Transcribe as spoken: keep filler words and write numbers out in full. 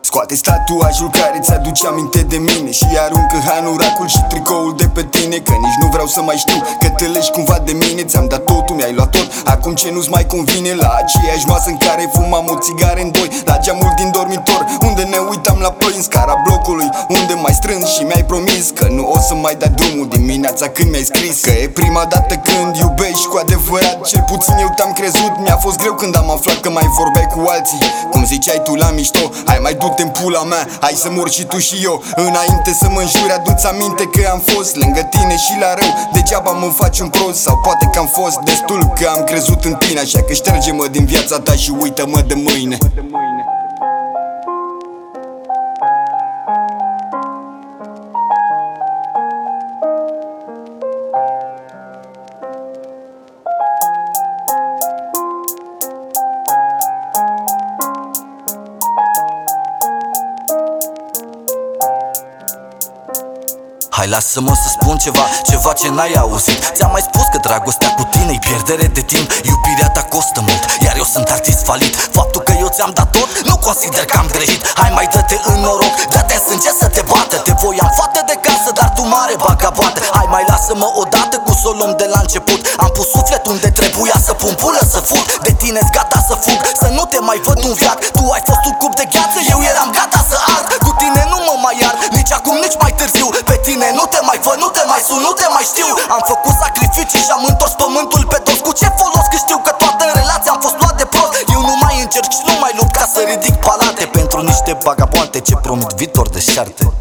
Scoate tatuajul care ți-aduce aminte de mine și aruncă hanoracul și tricoul de pe tine, că nici nu vreau să mai știu că te legi cumva de mine. Ți-am dat totul, mi-ai luat tot, acum ce nu-ți mai convine. La aceeași masă în care fumam o țigară în doi, la geamul din dormitor unde ne uitam la ploi, în scara blocului unde mai strâns și mi-ai promis că nu o să mai dai drumul dimineața când mi-ai scris că e prima dată când iubești cu adevărat. Cel puțin eu te-am crezut, mi-a fost greu când am aflat că mai vorbeai cu alții. Cum ziceai tu la mișto, hai mai du-te în pula mea, hai să mor și tu și eu. Înainte să mă înjuri, adu-ți aminte că am fost lângă tine și la rău degeaba mă faci un prost. Sau poate că am fost destul, că am crezut în tine, așa că șterge-mă din viața ta și uită-mă de mâine. Hai lasă-mă să spun ceva, ceva ce n-ai auzit. Ți-am mai spus că dragostea cu tine e pierdere de timp. Iubirea ta costă mult, iar eu sunt artist falit. Faptul că eu ți-am dat tot, nu consider că am greșit. Hai mai dă-te în noroc, dă-te în sânge să te bată. Te voiam fată de casă, dar tu mare vagabondă. Hai mai lasă-mă odată cu să o luăm de la început. Am pus suflet unde trebuia să pun pulă să fug. De tine-s gata să fug, să nu te mai văd un viac. Tu ai fost un cup de gheață, eu eram gata să ard. Cu tine nu mă mai iar, nici acum, nici mai târziu. Pe tine nu te mai văd, nu te mai sun, nu te mai știu. Am făcut sacrificii și am întors pământul pe dos. Cu ce folos că știu că toată în relație am fost luat de prost. Eu nu mai încerc și nu mai lupt ca să ridic palate pentru niște vagabonte ce promit viitor de șarte.